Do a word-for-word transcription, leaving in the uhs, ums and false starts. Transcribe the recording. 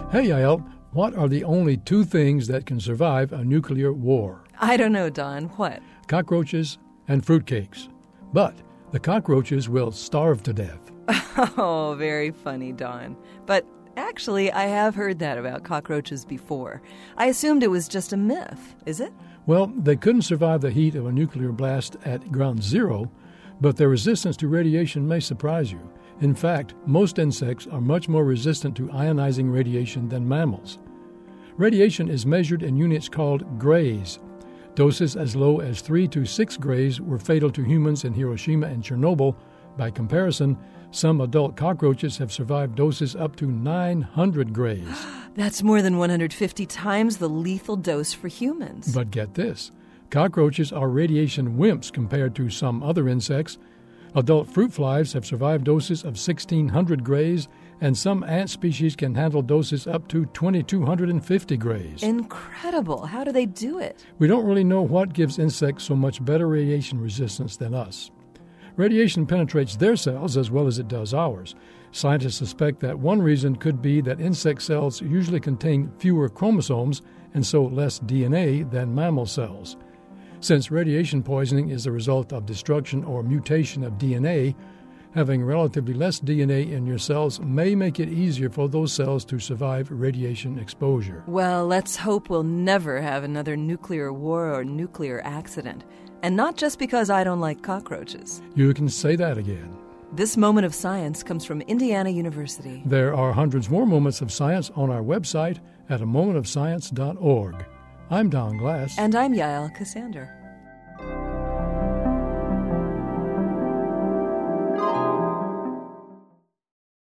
Hey, Yael, what are the only two things that can survive a nuclear war? I don't know, Don. What? Cockroaches and fruitcakes. But the cockroaches will starve to death. Oh, very funny, Don. But actually, I have heard that about cockroaches before. I assumed it was just a myth. Is it? Well, they couldn't survive the heat of a nuclear blast at ground zero, but their resistance to radiation may surprise you. In fact, most insects are much more resistant to ionizing radiation than mammals. Radiation is measured in units called grays. Doses as low as three to six grays were fatal to humans in Hiroshima and Chernobyl. By comparison, some adult cockroaches have survived doses up to nine hundred grays. That's more than one hundred fifty times the lethal dose for humans. But get this, cockroaches are radiation wimps compared to some other insects. Adult fruit flies have survived doses of sixteen hundred grays, and some ant species can handle doses up to two thousand two hundred fifty grays. Incredible. How do they do it? We don't really know what gives insects so much better radiation resistance than us. Radiation penetrates their cells as well as it does ours. Scientists suspect that one reason could be that insect cells usually contain fewer chromosomes and so less D N A than mammal cells. Since radiation poisoning is the result of destruction or mutation of D N A, having relatively less D N A in your cells may make it easier for those cells to survive radiation exposure. Well, let's hope we'll never have another nuclear war or nuclear accident. And not just because I don't like cockroaches. You can say that again. This moment of science comes from Indiana University. There are hundreds more moments of science on our website at a moment of science dot org. I'm Don Glass. And I'm Yael Cassander.